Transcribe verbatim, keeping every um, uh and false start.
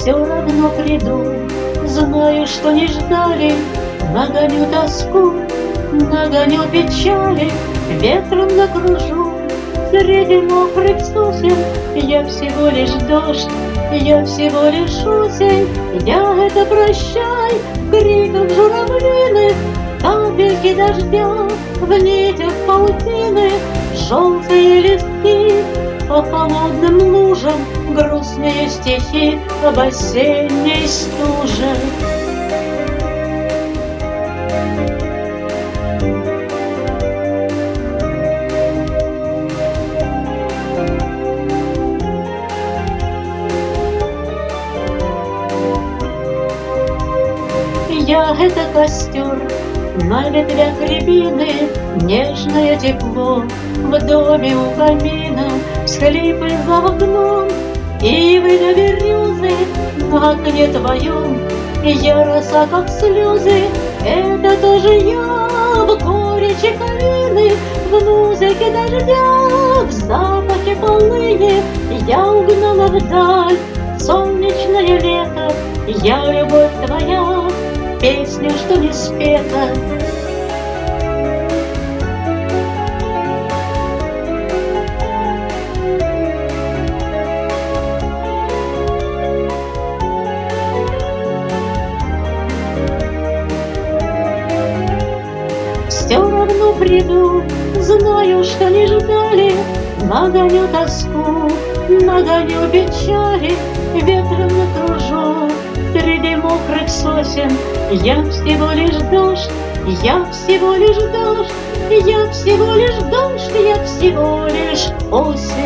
все равно приду. Знаю, что не ждали, нагоню тоску, нагоню печали, ветром накружу. Среди мокрых сосен я всего лишь дождь, я всего лишь осень. Я это прощай криком журавлиных, капельки дождя в нитях паутины. Желтые листки по холодным лужам, грустные стихи об осенней стуже. Я — это костер на ветвях рябины, нежное тепло в доме у камина, всхлипы за окном, ивы до березы, на окне твоем я роса, как слезы. Это тоже я в горечи калины, в музыке дождя, в запахе полыни. Я угнала вдаль солнечное лето, я любовь твоя, песня, что не спета. Все равно приду, знаю, что не ждали, нагоню тоску, нагоню печали, ветром накружу. Среди мокрых сосен я всего лишь дождь, я всего лишь дождь, я всего лишь дождь, я всего лишь осень.